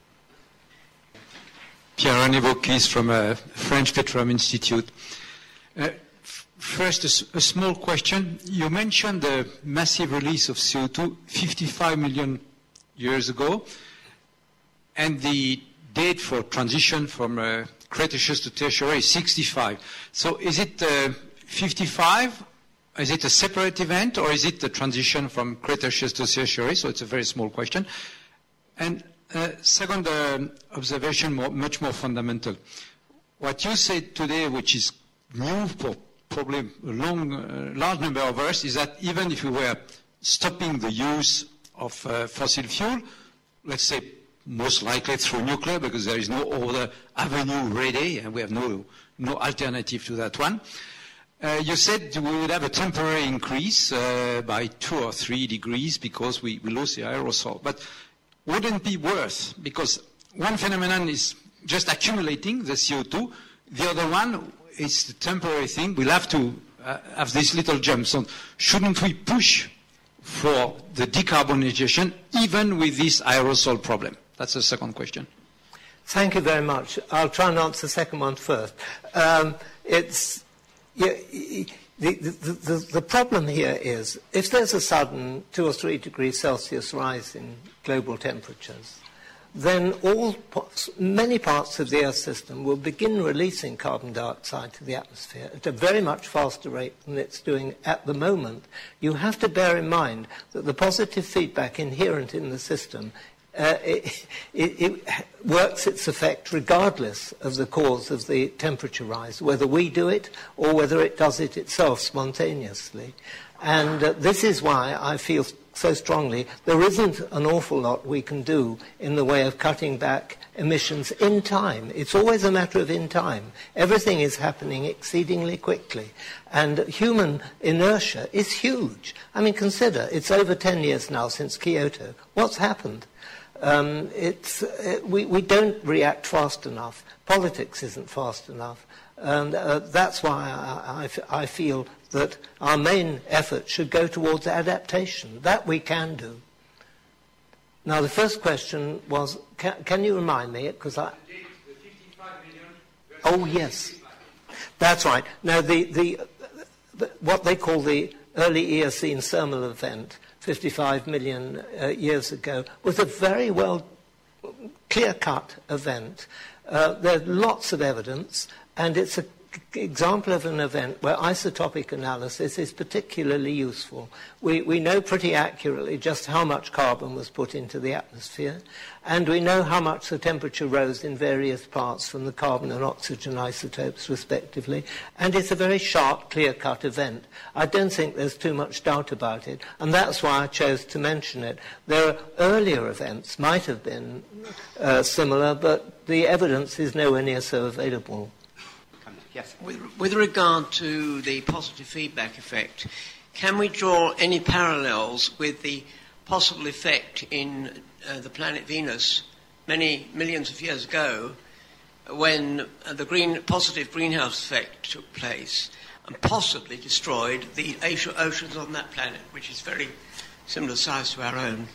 Pierre-René Vauquis from French Petroleum Institute. First, a small question. You mentioned the massive release of CO2 55 million years ago, and the date for transition from Cretaceous to Tertiary is 65. So is it 55? Is it a separate event, or is it the transition from Cretaceous to Tertiary? So it's a very small question. And second observation, much more fundamental. What you said today, which is new for probably a large number of us, is that even if we were stopping the use of fossil fuel, let's say most likely through nuclear, because there is no other avenue ready, and we have no alternative to that one. You said we would have a temporary increase by 2 or 3 degrees because we lose the aerosol. But wouldn't it be worse? Because one phenomenon is just accumulating the CO2. The other one is the temporary thing. We'll have to have this little jump. So shouldn't we push for the decarbonization even with this aerosol problem? That's the second question. Thank you very much. I'll try and answer the second one first. The problem here is if there's a sudden 2 or 3 degrees Celsius rise in global temperatures, then many parts of the Earth system will begin releasing carbon dioxide to the atmosphere at a very much faster rate than it's doing at the moment. You have to bear in mind that the positive feedback inherent in the system it works its effect regardless of the cause of the temperature rise, whether we do it or whether it does it itself spontaneously. And this is why I feel so strongly there isn't an awful lot we can do in the way of cutting back emissions in time. It's always a matter of in time. Everything is happening exceedingly quickly. And human inertia is huge. I mean, consider, it's over 10 years now since Kyoto. What's happened? We don't react fast enough. Politics isn't fast enough. And that's why I feel that our main effort should go towards adaptation. That we can do. Now, the first question was, can you remind me? Because I... Oh, yes. That's right. Now, what they call the early Eocene thermal event, 55 million years ago, was a very well clear-cut event. There's lots of evidence, and it's an example of an event where isotopic analysis is particularly useful. We know pretty accurately just how much carbon was put into the atmosphere, and we know how much the temperature rose in various parts from the carbon and oxygen isotopes, respectively, and it's a very sharp, clear-cut event. I don't think there's too much doubt about it, and that's why I chose to mention it. There are earlier events, might have been similar, but the evidence is nowhere near so available. Yes. With regard to the positive feedback effect, can we draw any parallels with the possible effect in the planet Venus many millions of years ago when the positive greenhouse effect took place and possibly destroyed the oceans on that planet, which is very similar size to our own?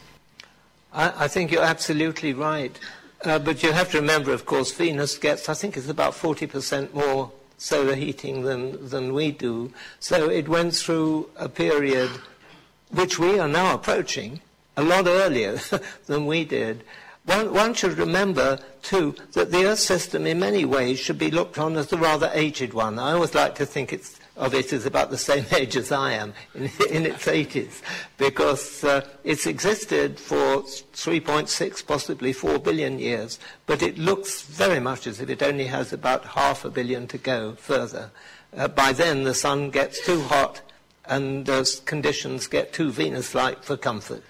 I think you're absolutely right. But you have to remember, of course, Venus gets, I think it's about 40% more solar heating than we do. So it went through a period which we are now approaching a lot earlier than we did. One should remember, too, that the Earth system in many ways should be looked on as a rather aged one. I always like to think of it as about the same age as I am, in its 80s, because it's existed for 3.6, possibly 4 billion years, but it looks very much as if it only has about 500 million to go further. By then, the sun gets too hot and conditions get too Venus-like for comfort.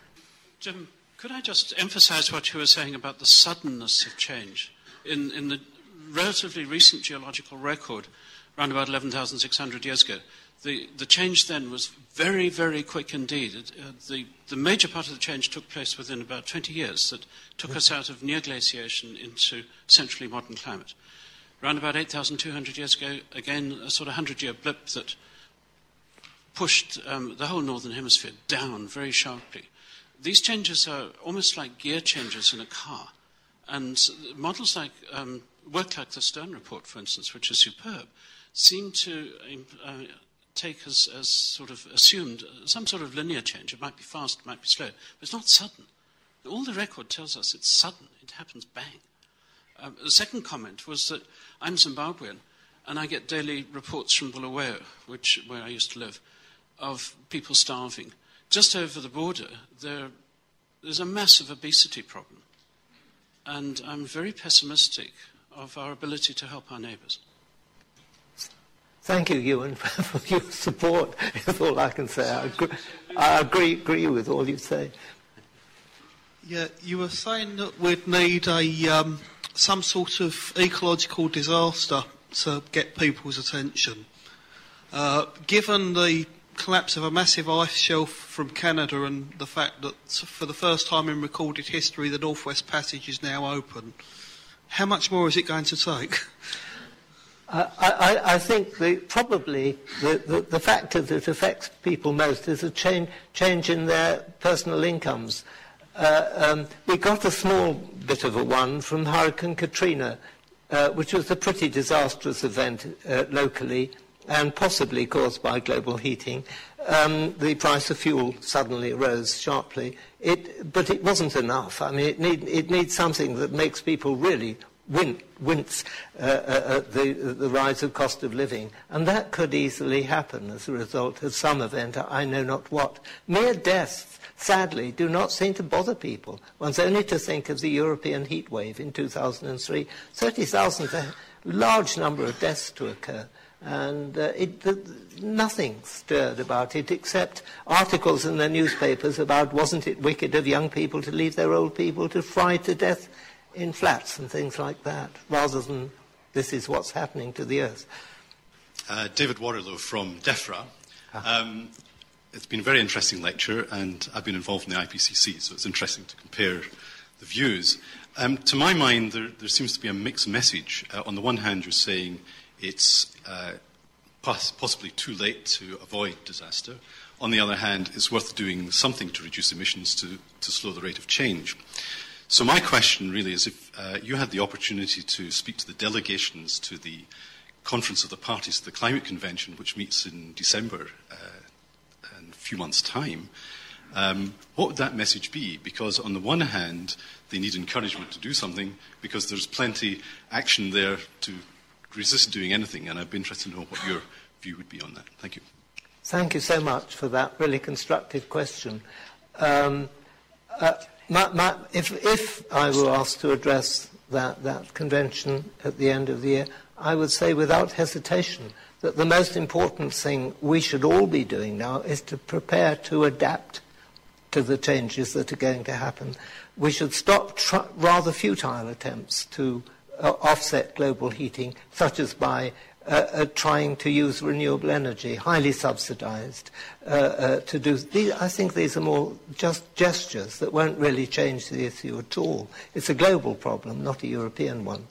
Jim, could I just emphasize what you were saying about the suddenness of change? In the relatively recent geological record, around about 11,600 years ago, the change then was very, very quick indeed. The major part of the change took place within about 20 years that took us out of near glaciation into essentially modern climate. Around about 8,200 years ago, again, a sort of 100-year blip that pushed the whole northern hemisphere down very sharply. These changes are almost like gear changes in a car. And models like work like the Stern report, for instance, which is superb, seem to take as sort of assumed some sort of linear change. It might be fast, it might be slow, but it's not sudden. All the record tells us it's sudden. It happens bang. The second comment was that I'm Zimbabwean, and I get daily reports from Bulawayo, where I used to live, of people starving. Just over the border, there's a massive obesity problem. And I'm very pessimistic of our ability to help our neighbours. Thank you, Ewan, for your support, is all I can say. I agree with all you say. Yeah, you were saying that we'd need some sort of ecological disaster to get people's attention. Given the collapse of a massive ice shelf from Canada and the fact that for the first time in recorded history the Northwest Passage is now open, how much more is it going to take? I think probably the factor that affects people most is a change in their personal incomes. We got a small bit of a one from Hurricane Katrina, which was a pretty disastrous event locally and possibly caused by global heating. The price of fuel suddenly rose sharply, but it wasn't enough. I mean, it needs something that makes people really wince at the rise of cost of living, and that could easily happen as a result of some event, I know not what. Mere deaths, sadly, do not seem to bother people. One's only to think of the European heat wave in 2003. 30,000, a large number of deaths to occur, and nothing stirred about it except articles in the newspapers about wasn't it wicked of young people to leave their old people to fry to death in flats and things like that, rather than this is what's happening to the earth. David Waterlow from DEFRA. It's been a very interesting lecture, and I've been involved in the IPCC, so it's interesting to compare the views. To my mind, there seems to be a mixed message. On the one hand, you're saying it's possibly too late to avoid disaster. On the other hand, it's worth doing something to reduce emissions to slow the rate of change. So my question really is, if you had the opportunity to speak to the delegations to the Conference of the Parties to the Climate Convention, which meets in December in a few months' time, what would that message be? Because on the one hand, they need encouragement to do something because there's plenty action there to resist doing anything, and I'd be interested to know what your view would be on that. Thank you. Thank you so much for that really constructive question. If I were asked to address that convention at the end of the year, I would say without hesitation that the most important thing we should all be doing now is to prepare to adapt to the changes that are going to happen. We should stop rather futile attempts to offset global heating, such as by trying to use renewable energy, highly subsidized, to do. I think these are more just gestures that won't really change the issue at all. It's a global problem, not a European one.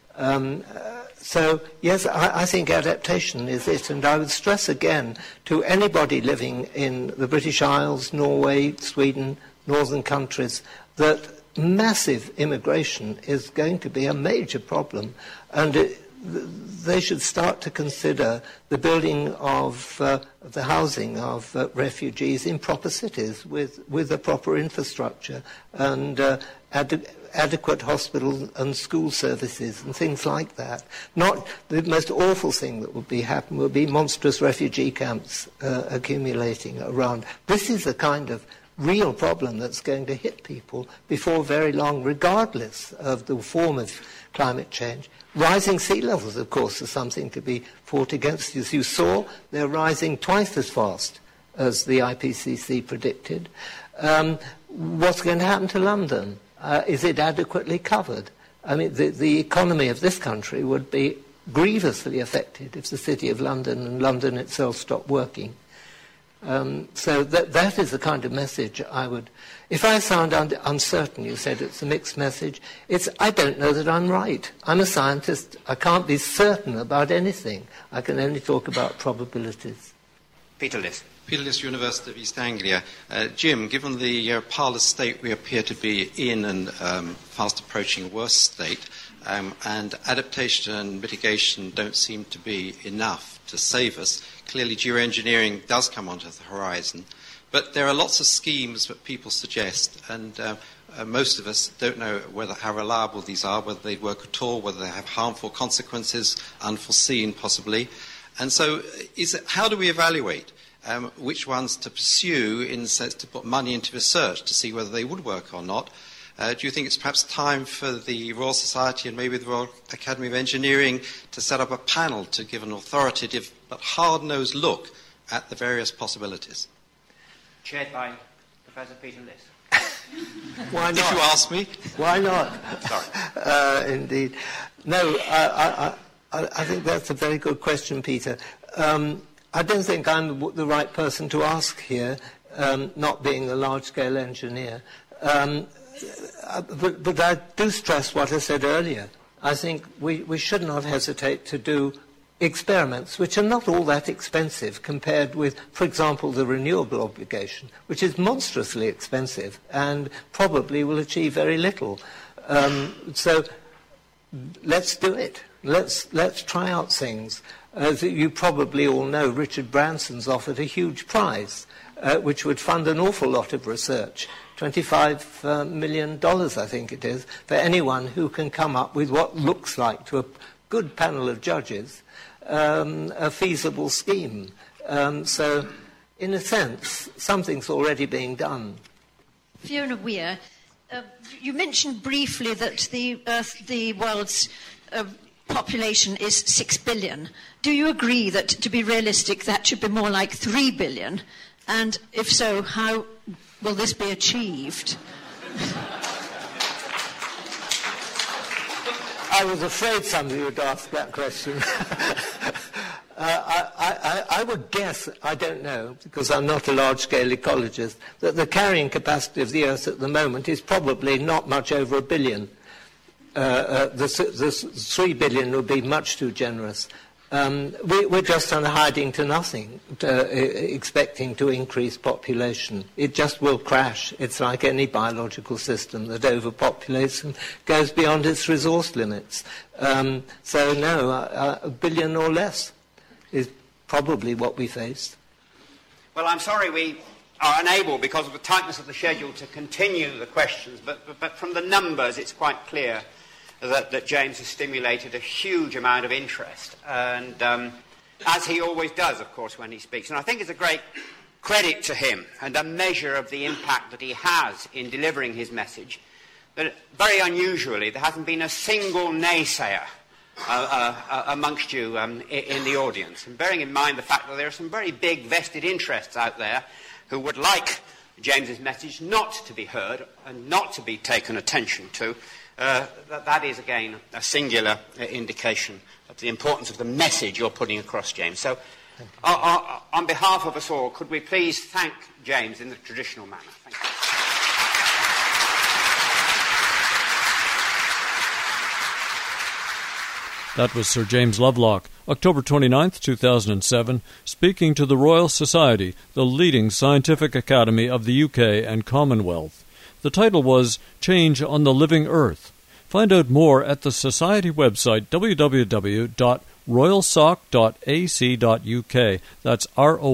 So, yes, I think adaptation is it, and I would stress again to anybody living in the British Isles, Norway, Sweden, northern countries, that massive immigration is going to be a major problem, and they should start to consider the building of the housing of refugees in proper cities with a proper infrastructure and adequate hospital and school services and things like that. Not the most awful thing that would happen would be monstrous refugee camps accumulating around. This is the kind of real problem that's going to hit people before very long, regardless of the form of climate change. Rising sea levels, of course, are something to be fought against. As you saw, they're rising twice as fast as the IPCC predicted. What's going to happen to London? Is it adequately covered? I mean, the economy of this country would be grievously affected if the City of London and London itself stopped working. So that is the kind of message I would... If I sound uncertain, you said it's a mixed message, I don't know that I'm right. I'm a scientist. I can't be certain about anything. I can only talk about probabilities. Peter Liss. Peter Liss, University of East Anglia. Jim, given the parlous state we appear to be in and fast approaching a worse state, and adaptation and mitigation don't seem to be enough to save us, clearly geoengineering does come onto the horizon. But there are lots of schemes that people suggest, and most of us don't know how reliable these are, whether they work at all, whether they have harmful consequences, unforeseen possibly. And so how do we evaluate which ones to pursue in the sense to put money into research to see whether they would work or not? Do you think it's perhaps time for the Royal Society and maybe the Royal Academy of Engineering to set up a panel to give an authoritative but hard-nosed look at the various possibilities. Chaired by Professor Peter Liss. Why not? If you ask me. Why not? Sorry. Indeed. No, I think that's a very good question, Peter. I don't think I'm the right person to ask here, not being a large-scale engineer. But I do stress what I said earlier. I think we should not hesitate to do experiments which are not all that expensive compared with, for example, the renewable obligation, which is monstrously expensive and probably will achieve very little. So let's do it. Let's try out things. As you probably all know, Richard Branson's offered a huge prize, which would fund an awful lot of research. $25 million, I think it is, for anyone who can come up with what looks like, to a good panel of judges, a feasible scheme. So, in a sense, something's already being done. Fiona Weir, you mentioned briefly that the world's population is 6 billion. Do you agree that, to be realistic, that should be more like 3 billion? And if so, how will this be achieved? I was afraid somebody would ask that question. I would guess, I don't know, because I'm not a large-scale ecologist, that the carrying capacity of the Earth at the moment is probably not much over 1 billion. The 3 billion would be much too generous. We're just on a hiding to nothing, expecting to increase population. It just will crash. It's like any biological system that overpopulates and goes beyond its resource limits. So no, 1 billion or less is probably what we face. Well, I'm sorry we are unable, because of the tightness of the schedule, to continue the questions, but from the numbers it's quite clear that James has stimulated a huge amount of interest, and as he always does, of course, when he speaks. And I think it's a great credit to him and a measure of the impact that he has in delivering his message, that very unusually there hasn't been a single naysayer amongst you in the audience. And bearing in mind the fact that there are some very big vested interests out there who would like James's message not to be heard and not to be taken attention to, that is, again, a singular indication of the importance of the message you're putting across, James. So, on behalf of us all, could we please thank James in the traditional manner? Thank you. That was Sir James Lovelock, October 29th, 2007, speaking to the Royal Society, the leading scientific academy of the UK and Commonwealth. The title was Change on the Living Earth. Find out more at the Society website, www.royalsoc.ac.uk. That's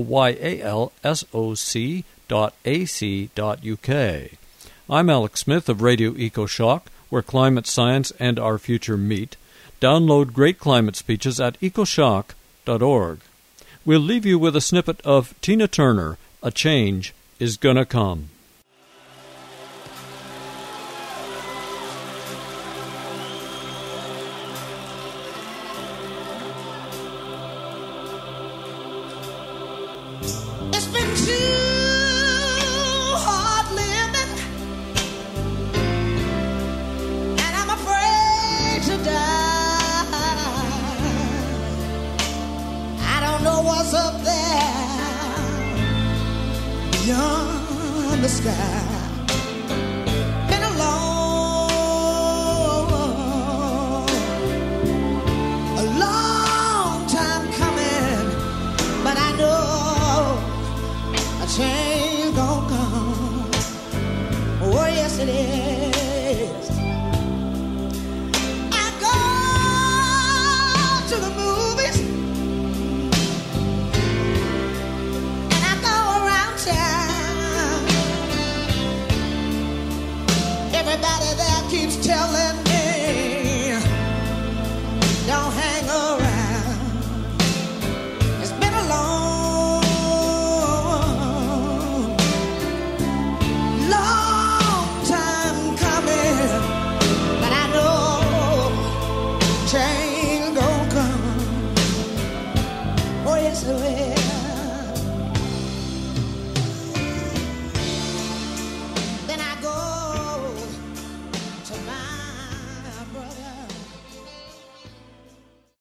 royalsoc.ac.uk. I'm Alex Smith of Radio EcoShock, where climate science and our future meet. Download great climate speeches at ecoshock.org. We'll leave you with a snippet of Tina Turner, A Change is Gonna Come. It's been too hard living, and I'm afraid to die. I don't know what's up there beyond the sky. Been a long time coming, but I know a change gonna come. Oh yes it is. I go to the movies and I go around town. Everybody there keeps telling me, don't hang around. It's been a long time misery.